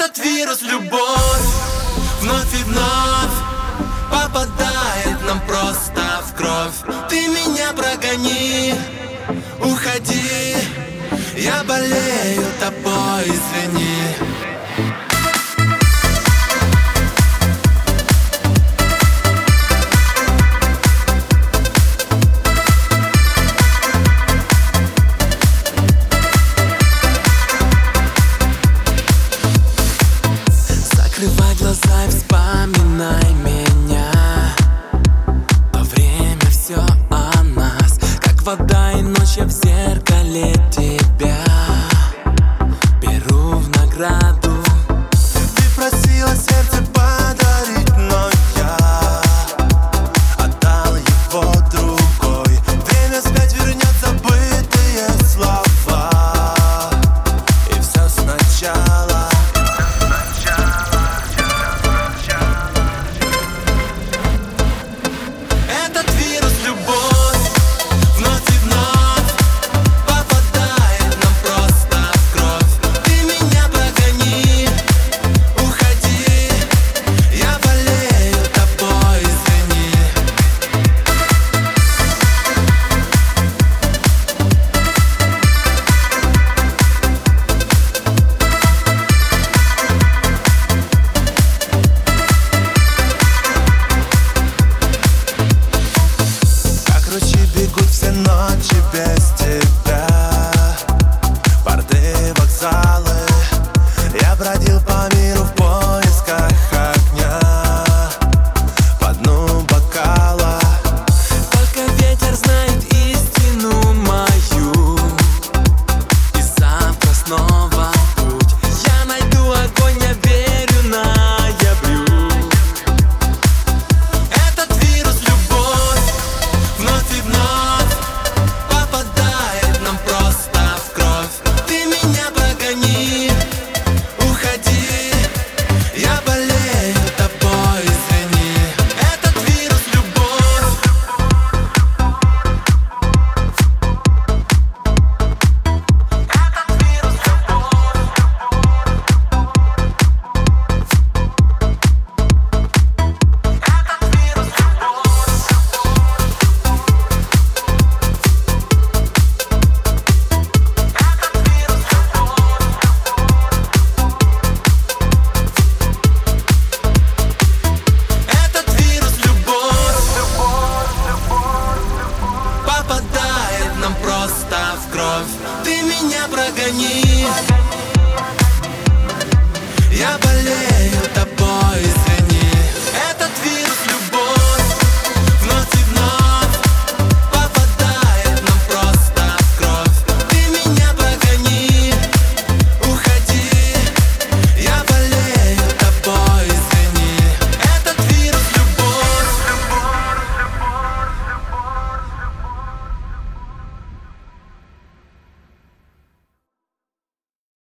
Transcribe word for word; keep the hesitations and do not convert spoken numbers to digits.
Этот вирус, любовь, вновь и вновь попадает нам просто в кровь. Ты меня прогони, уходи, я болею тобой, извини. Закрывай глаза и вспоминай меня. То время все о нас, как вода и ночь, я в зеркале тебя беру в награду.